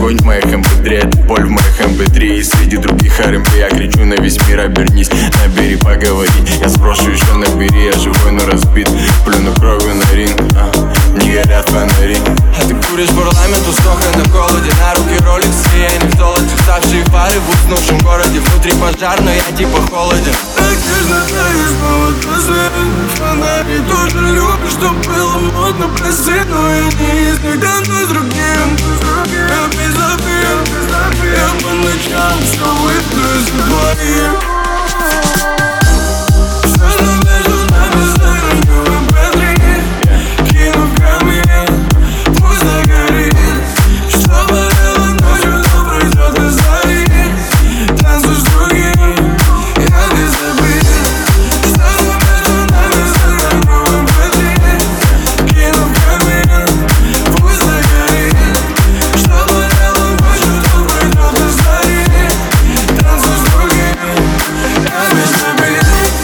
огонь в моих mp3, это боль в моих mp3. И среди других R&B я кричу на весь мир: обернись, набери, поговори. Я сброшу еще набери, я живой, но разбит. Плюну кровью на ринг, не горят фонари. А ты куришь парламент, устохлый на холоде. На руки роликсы, я не в золоте. Ставшие фары в уснувшем городе. Внутри пожар, но я типа холоден. Так нежно таешь, повод последний фонари. Тоже любишь, что было модно, прости, но я не из них. Давно с другим, я безобид. Я по ночам все выпью из двоих. Все, что между нами, заранее ветры. Кину в камень, пусть загорит. Что болело ночью, то пройдет до зари. Танцуй с другим, я безобид. Что между нами, заранее ветры. Кину в камень, пусть загорит. Что болело ночью, то пройдет до зари. Танцуй с другим, я безобид.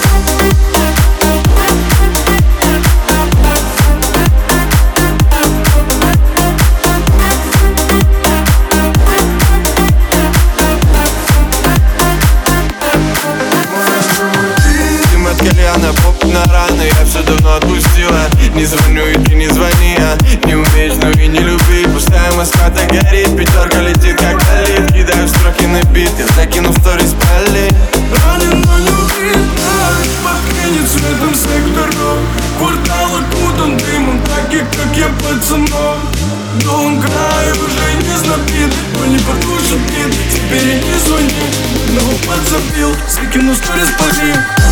Дым от кальяна, поп на раны. Я все давно отпустила. Не звоню и ты не звони, не умеешь, но и не люби. Пустая Москва так горит, пятерка летит как долит. Кидаю строки на бит, я закину в сторис пали. Ранен, но не убит, пахнет цветом секторов. Квартал окутан дымом, так и как я пацанов. Но он край уже не знобит, он не потушит бит. Теперь не звони, но подзабил, закину сторис поди.